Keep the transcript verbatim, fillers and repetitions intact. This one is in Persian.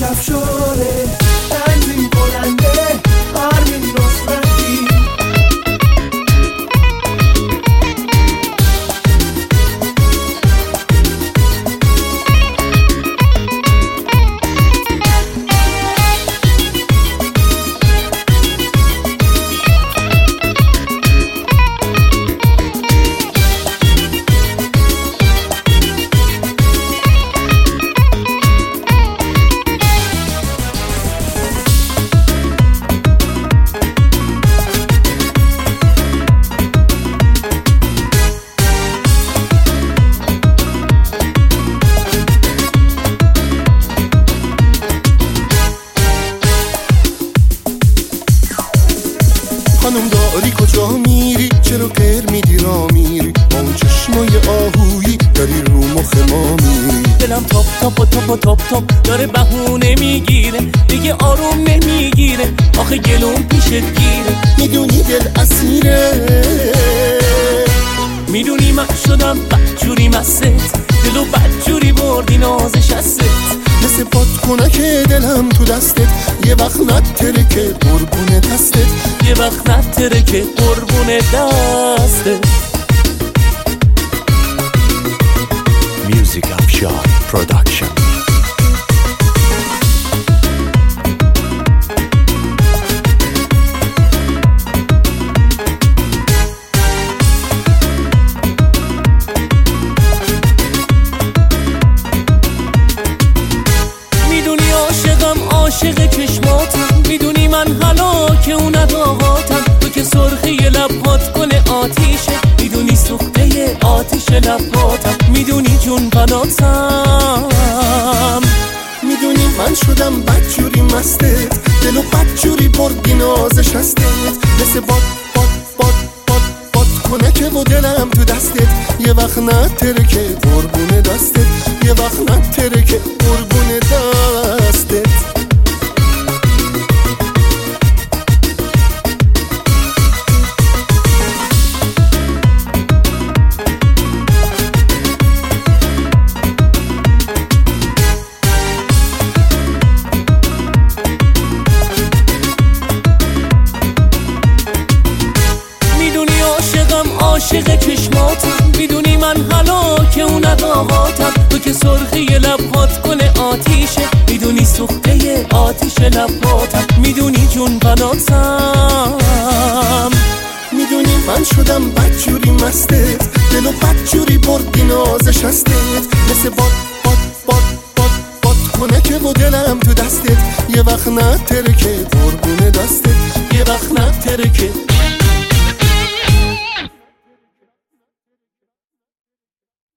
افشاره تنظیم کننده آرمین نصرتی. خانم داری کجا میری؟ چرا غیر میدی را میری؟ با اون چشمای آهویی داری رو مخ ما میری. دلم تاپ تاپ و تاپ و تاپ تاپ داره بهونه میگیره، دیگه آروم نمیگیره، آخه گلوم پیشت گیره. میدونی دل اسیره، میدونی من شدم بدجوری مست، دلو بدجوری بردی نازش هست. مثل بادکنک دلم تو دستت، یه وقت نترکه قربون دستت، یه وقت نترکه قربون دستت. Music Afshar Production. میدونی عاشقم عاشق چشماتم، میدونی من هلاک اون اداهاتم، تو که سرخی لبهات گل آتیشه، میدونی سوخته آتیش لبهاتم، میدونی جون فداتم. میدونی من شدم بدجوری مستت، دلو بدجوری بردی نازش هستت. مثل باد باد باد باد باد کنکه و دلم تو دستت، یه وقت نترکه قربون دستت، یه وقت نترکه قربون دستت. عاشق چشماتم، میدونی من هلاک اون اداهاتم، تو که سرخی لبهات گل آتیشه، میدونی سوخته آتیش لبهاتم، میدونی جون فداتم. میدونی من شدم بدجوری مستت، دلو بدجوری بردی نازش هستت. مثل باد باد باد باد باد کنکه و دلم تو دستت، یه وقت نترکه قربون دستت، یه وقت نترکه